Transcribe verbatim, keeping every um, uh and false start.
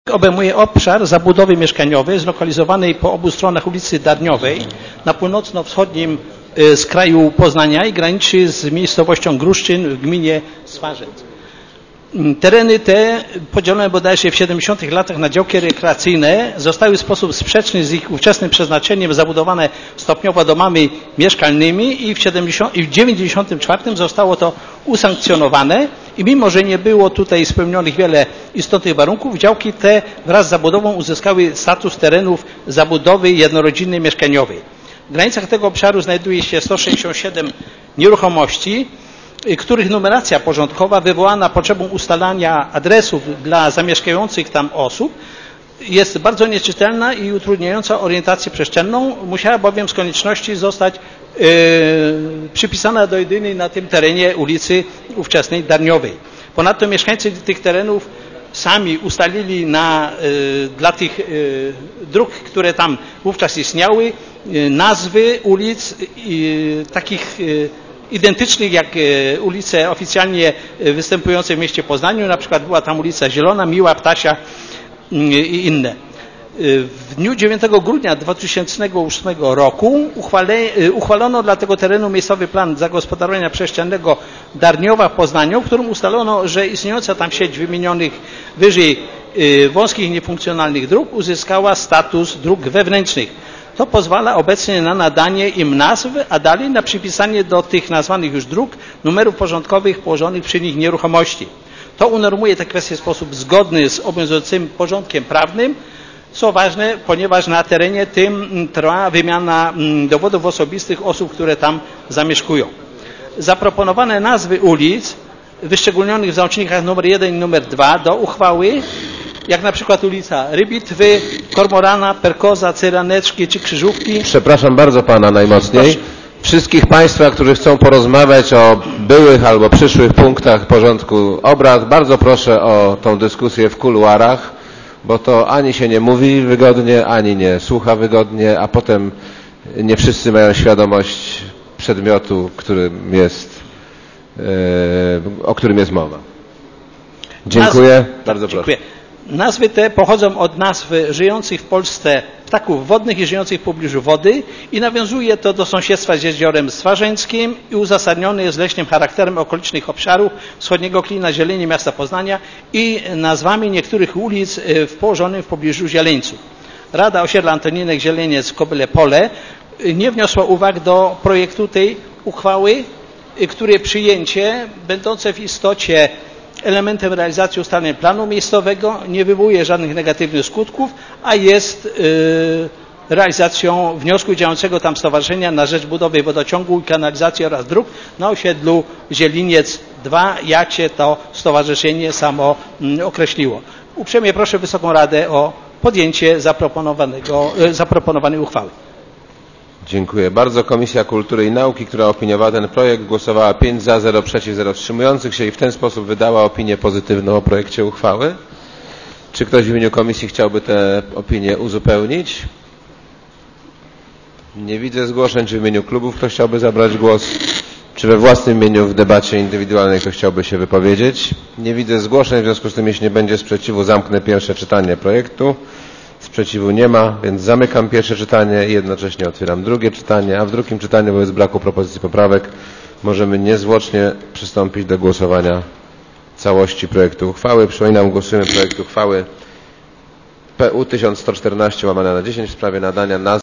Obejmuje obszar zabudowy mieszkaniowej zlokalizowanej po obu stronach ulicy Darniowej na północno-wschodnim skraju Poznania i graniczy z miejscowością Gruszczyn w gminie Swarzędz. Tereny te, podzielone bodajże w siedemdziesiątych latach na działki rekreacyjne, zostały w sposób sprzeczny z ich ówczesnym przeznaczeniem zabudowane stopniowo domami mieszkalnymi i w tysiąc dziewięćset dziewięćdziesiątym czwartym zostało to usankcjonowane i mimo, że nie było tutaj spełnionych wiele istotnych warunków, działki te wraz z zabudową uzyskały status terenów zabudowy jednorodzinnej mieszkaniowej. W granicach tego obszaru znajduje się sto sześćdziesiąt siedem nieruchomości, których numeracja porządkowa wywołana potrzebą ustalania adresów dla zamieszkujących tam osób jest bardzo nieczytelna i utrudniająca orientację przestrzenną. Musiała bowiem z konieczności zostać yy, przypisana do jedynej na tym terenie ulicy ówczesnej Darniowej. Ponadto mieszkańcy tych terenów sami ustalili na, y, dla tych y, dróg, które tam wówczas istniały, y, nazwy ulic y, takich y, identycznych jak ulice oficjalnie występujące w mieście Poznaniu, na przykład była tam ulica Zielona, Miła, Ptasia i inne. W dniu dziewiątego grudnia dwa tysiące ósmego roku uchwale, uchwalono dla tego terenu miejscowy plan zagospodarowania przestrzennego Darniowa w Poznaniu, w którym ustalono, że istniejąca tam sieć wymienionych wyżej wąskich i niefunkcjonalnych dróg uzyskała status dróg wewnętrznych. To pozwala obecnie na nadanie im nazw, a dalej na przypisanie do tych nazwanych już dróg numerów porządkowych położonych przy nich nieruchomości. To unormuje te kwestie w sposób zgodny z obowiązującym porządkiem prawnym, co ważne, ponieważ na terenie tym trwa wymiana dowodów osobistych osób, które tam zamieszkują. Zaproponowane nazwy ulic wyszczególnionych w załącznikach numer jeden i numer dwa do uchwały, jak na przykład ulica Rybitwy, Kormorana, Perkoza, Cyraneczki czy Krzyżówki. Przepraszam bardzo pana najmocniej. Proszę. Wszystkich państwa, którzy chcą porozmawiać o byłych albo przyszłych punktach porządku obrad, bardzo proszę o tą dyskusję w kuluarach, bo to ani się nie mówi wygodnie, ani nie słucha wygodnie, a potem nie wszyscy mają świadomość przedmiotu, którym jest, yy, o którym jest mowa. Dziękuję. Nazw... Bardzo proszę. Dziękuję. Nazwy te pochodzą od nazw żyjących w Polsce ptaków wodnych i żyjących w pobliżu wody i nawiązuje to do sąsiedztwa z jeziorem Swarzędzkim i uzasadnione jest leśnym charakterem okolicznych obszarów wschodniego klina zieleni miasta Poznania i nazwami niektórych ulic w położonym w pobliżu Zieleńców. Rada Osiedla Antoninek Zieleniec Kobyle Pole nie wniosła uwag do projektu tej uchwały, której przyjęcie będące w istocie elementem realizacji ustaleń planu miejscowego nie wywołuje żadnych negatywnych skutków, a jest yy, realizacją wniosku działającego tam stowarzyszenia na rzecz budowy wodociągu i kanalizacji oraz dróg na osiedlu Zieliniec dwa, jak się to stowarzyszenie samo yy, określiło. Uprzejmie proszę Wysoką Radę o podjęcie zaproponowanego, yy, zaproponowanej uchwały. Dziękuję bardzo. Komisja Kultury i Nauki, która opiniowała ten projekt, głosowała pięć za, zero przeciw, zero wstrzymujących się i w ten sposób wydała opinię pozytywną o projekcie uchwały. Czy ktoś w imieniu komisji chciałby tę opinię uzupełnić? Nie widzę zgłoszeń. Czy w imieniu klubów ktoś chciałby zabrać głos? Czy we własnym imieniu w debacie indywidualnej ktoś chciałby się wypowiedzieć? Nie widzę zgłoszeń, w związku z tym, jeśli nie będzie sprzeciwu, zamknę pierwsze czytanie projektu. Sprzeciwu nie ma, więc zamykam pierwsze czytanie i jednocześnie otwieram drugie czytanie, a w drugim czytaniu wobec braku propozycji poprawek możemy niezwłocznie przystąpić do głosowania całości projektu uchwały. Przypominam, głosujemy projekt uchwały P U tysiąc sto czternaście łamane na dziesięć w sprawie nadania nazwy